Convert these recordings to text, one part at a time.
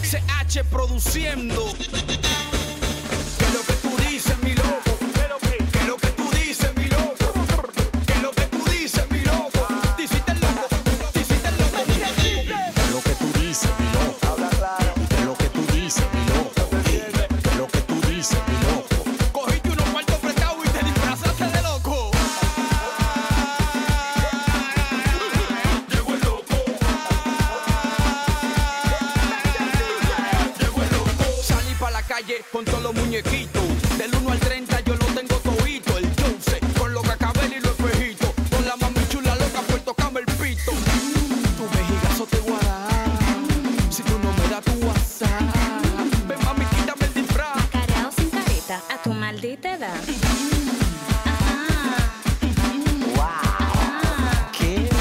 CH produciendo. ¿Qué es lo que tú dices, mi loco? ¿Qué es lo que tú dices, mi loco? ¿Qué es lo que tú dices, mi loco? Te hiciste el loco, te hiciste el loco. ¿Qué es lo que tú dices, mi loco? Habla claro. ¿Qué es lo que tú dices, mi loco? ¿Qué es lo que tú dices, mi loco? Cogiste unos cuartos prestados y te disfrazaste de loco. Llegó el loco. Llegó el loco. Salí pa' la calle con todos los muñequitos. Del 1 al 30 yo lo tengo todito. El Jose con los cacabel y los espejitos. Con la mami chula loca por tocarme el pito. Tu mejigazo te voy a dar. Si tú no me das tu WhatsApp. Ven mami, quítame el disfraz. Macarao sin careta, a tu maldita edad. ¡Wow! ¡Qué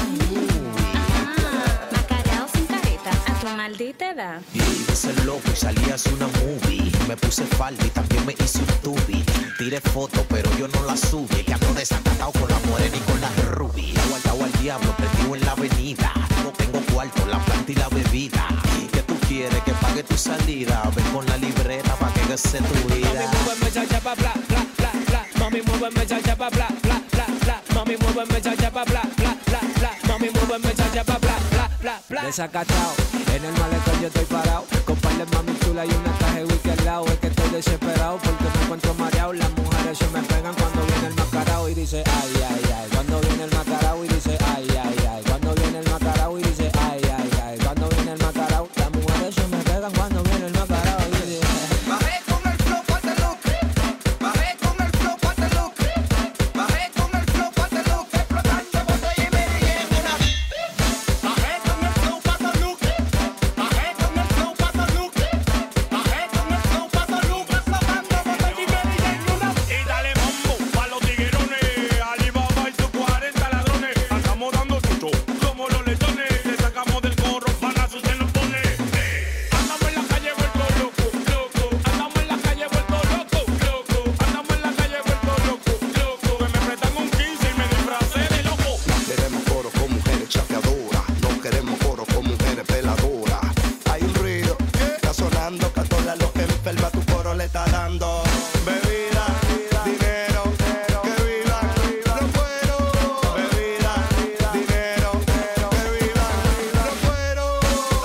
Macarao sin careta, a tu maldita edad. Y ese loco y salí a hacer una movie. Me puse falda y también me hice un tubi. Tiré fotos, pero yo no la subí. Que ando desacatado con la morena y con la ruby. Guardado al diablo, prendido en la avenida. No tengo cuarto, la planta y la bebida. ¿Qué tú quieres? Que pague tu salida. Ven con la libreta pa' que gaste tu vida. Mami, muéveme cha cha pa bla bla bla bla. Mami, muéveme cha cha pa bla bla bla bla. Mami, muéveme cha cha pa bla bla bla bla. Mami, muéveme cha cha pa bla bla bla bla. Desacatado, en el malecón yo estoy parado. Con par de mami chula y una caja de whisky al lado. Es que estoy desesperado porque me encuentro mareado. Las mujeres se me pegan cuando viene el macarao y dice ay, ay, ay. Cuando viene el macarao y dice ay, ay, ay. Cuando viene el macarao y dice ay, ay, ay. Cuando viene el macarao, las mujeres se me pegan cuando viene el macarao y dice Bajé con el flow Guadalupe. Bajé con el flow Guadalupe. Bajé con el flow Guadalupe. Explotando botella y me llevo una. Bajé con el flow Guadalupe. Bajé con el flow Guadalupe. Bajé con el flow Guadalupe. Explotando botella y me llevo una. Y dale mambo pa' los tiguerones, Alibaba y sus 40 ladrones. Andamos dando chucho como los lechones. Le sacamos del corro, balazo se nos pone. Andamos en la calle vuelto loco, loco. Andamos en la calle vuelto loco, loco. Andamos en la calle vuelto loco, loco. Que me prestan un 15 y me disfracé de loco. Queremos coro con mujeres chapeadoras, no queremos coro con mujeres peladoras. Hay un ruido, está sonando, que a todas los que enferma tu coro le está dando. Bebida, dinero, que vivan los cueros. Bebida, dinero, que vivan los cueros.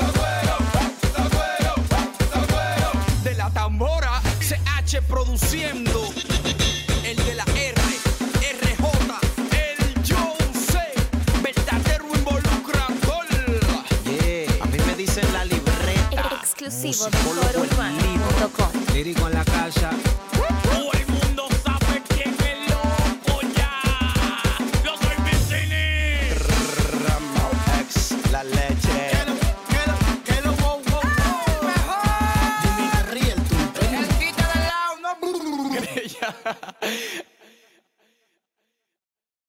De la tambora, CH produciendo. El de la R, RJ, el Jose, verdadero involucrador. Yeah, a mí me dicen la libreta. Exclusivo de Musicólogo el corourbano.com. lírico en la casa. Todo el mundo sabe quién es loco ya. Yo soy Vicini. Ramao X, la leche. El quita del lado, no.